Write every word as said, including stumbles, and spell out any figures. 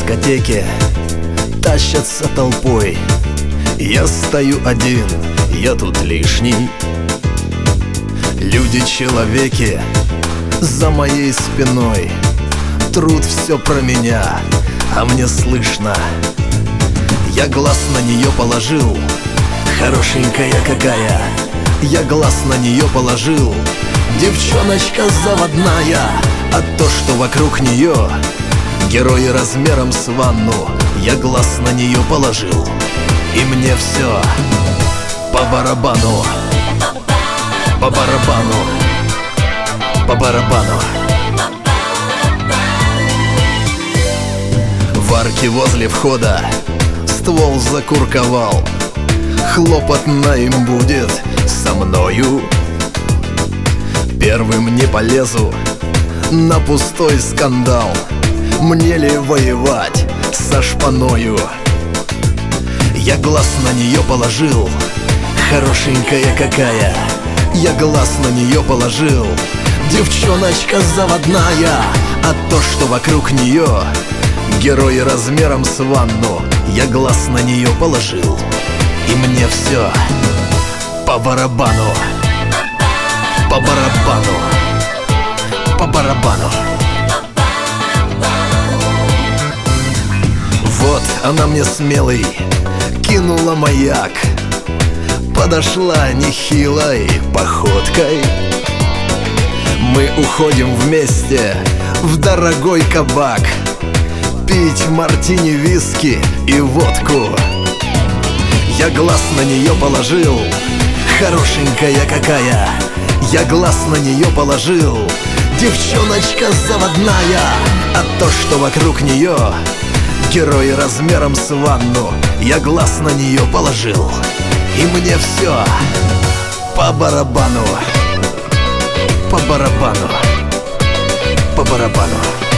дискотеке тащатся толпой. Я стою один, я тут лишний. Люди-человеки за моей спиной трут все про меня, а мне слышно. Я глаз на нее положил, хорошенькая какая. Я глаз на нее положил, девчоночка заводная. А то, что вокруг нее герои размером с ванну, я глаз на нее положил, и мне все по барабану, по барабану, по барабану. В арке возле входа ствол закурковал. Хлопотно им будет со мною. Первым не полезу на пустой скандал. Мне ли воевать со шпаною? Я глаз на нее положил, хорошенькая какая. Я глаз на нее положил, девчоночка заводная. А то, что вокруг нее герои размером с ванну, я глаз на нее положил, и мне все по барабану, по барабану, по барабану. Вот она мне смелый кинула маяк, подошла нехилой походкой. Мы уходим вместе в дорогой кабак пить мартини, виски и водку. Я глаз на нее положил, хорошенькая какая. Я глаз на нее положил, девчоночка заводная. А то, что вокруг нее герои размером с ванну, я глаз на нее положил, и мне все по барабану, по барабану, по барабану.